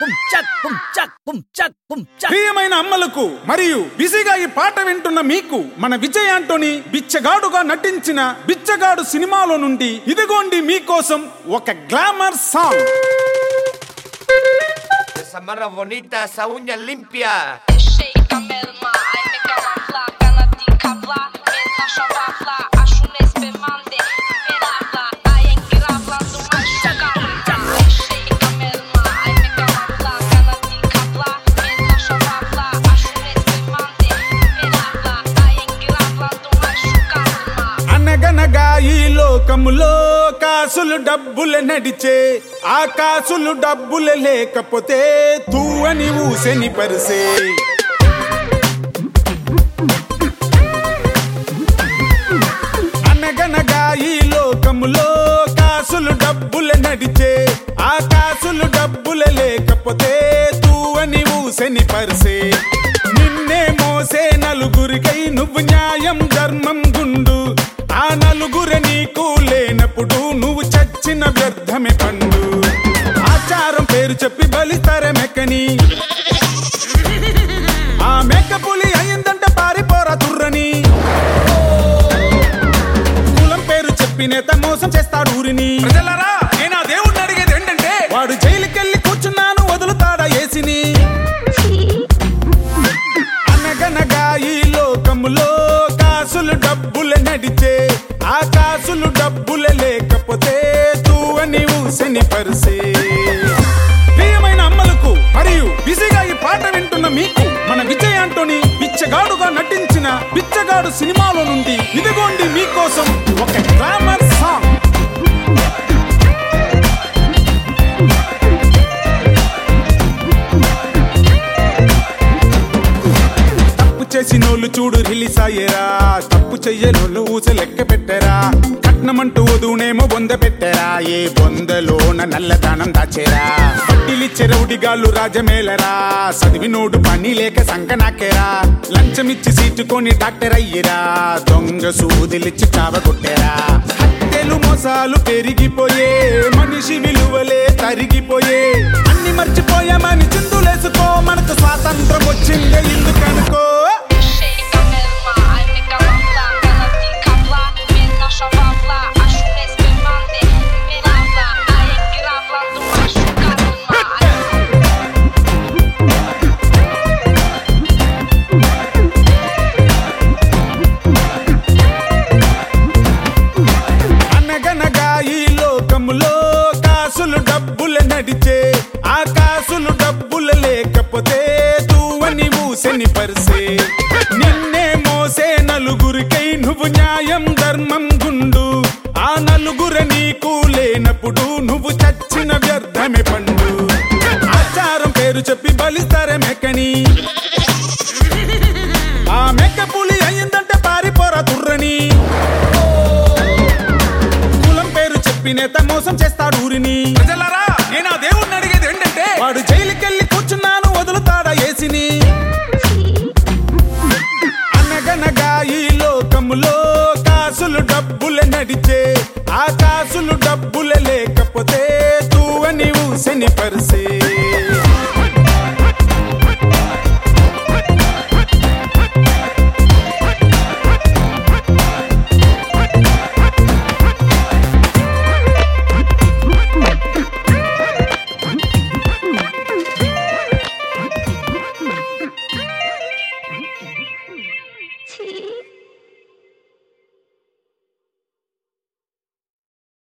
ప్రియమైన అమ్మలకు మరియు బిజీగా ఈ పాట వింటున్న మీకు మన విజయ్ ఆంటోనీ బిచ్చగాడుగా నటించిన బిచ్చగాడు సినిమాలో నుండి ఇదిగోండి మీకోసం ఒక glamour song. Esa marra bonita, esa uña limpia. అనగనగా ఈ లోకములో కాసులు డబ్బులు నడిచే, ఆ కాసులు డబ్బులు లేకపోతే తూ అని ఊసెని పరిసే. అనగనగా ఈ లోకములో కాసులు డబ్బులు నడిచే, ఆ కాసులు డబ్బులు లేకపోతే తూ అని ఊసెని పరిసే. నిన్నే మోసే నలుగురికై నువ్వు న్యాయం ధర్మం గుండు, ఆ నలుగురు నీకు లేనప్పుడు నువ్వు చచ్చిన వ్యర్థమే పండు. ఆచారం పేరు చెప్పి బలిస్తారే మెక్కని, ఆ మెక్క పులి అయిందంటే పారిపోరా తుర్రని. కులం పేరు చెప్పి నేత మోసం చేస్తాడు ఊరిని. ప్రజలరా నేను ఆ దేవుడిని అడిగేది ఏంటంటే, వాడు జైలుకెళ్ళి కూర్చున్నాను వదులుతాడా ఏసిని. అనగనగా ఈ లోకములో కాసులు డబ్బులు నడిచే, ఆ కాసులు డబ్బులు లేకపోతే తూ అని ఊసెని పరిసే. ప్రియమైన అమ్మలకు మరియు బిజీగా ఈ పాట వింటున్న మీకు మన విజయ్ ఆంటోనీ బిచ్చగాడుగా నటించిన బిచ్చగాడు సినిమాలో నుండి ఇదిగోండి మీకోసం ఒక గ్లామర్ సాంగ్. చేసినోళ్ళు చూడు రిలీజ్ అయ్యేరా, తప్పు చెయ్యనోళ్ళు ఊస లెక్క పెట్టరా. కట్నమంటూ వధువునేమో బొంద పెట్టరా, ఏ బొందలోన నల్లదానం దాచేరా. పట్టిలిచ్చే రౌడిగాళ్ళు రాజమేలరా, చదివినోడు పని లేక సంకనాకేరా. లంచమిచ్చి సీటుకొని డాక్టర్ అయ్యిరా, దొంగ సూదిలిచ్చి చావగొట్టేరా. హత్యలు మోసాలు పెరిగిపోయే, మనిషి విలువలే తరిగిపోయే. అన్ని మర్చిపోయామని చిందులేసుకో, మనకు స్వాతంత్రం వచ్చిందే ఎందుకనుకో. అనగనగా ఈ లోకములో కాసులు డబ్బులు నడిచే, ఆ కాసులు డబ్బులు లేకపోతే తూ అని ఊసెని పరిసే. నిన్నే మోసే నలుగురికై నువ్వు న్యాయం ధర్మం గుండు, ఆ నలుగురు నీకు లేనప్పుడు నువ్వు చచ్చిన వ్యర్థమే పండు. ఆచారం పేరు చెప్పి బలిస్తారే మెక్కని, ఆ మెక్క పులి అయిందంటే పారిపోరా తుర్రని. కులం పేరు చెప్పి నేత మోసం చేస్తాడు ఊరిని. ప్రజలరా నేను ఆ దేవుడిని అడిగేది ఏంటంటే, వాడు జైలుకెళ్ళి కూర్చున్నాను వదులుతాడా ఏసిని. అనగనగా ఈ లోకములో కాసులు డబ్బులు నడిచే, ఆ కాసులు డబ్బులు లేకపోతే తూ అని ఊసెని పరిసే.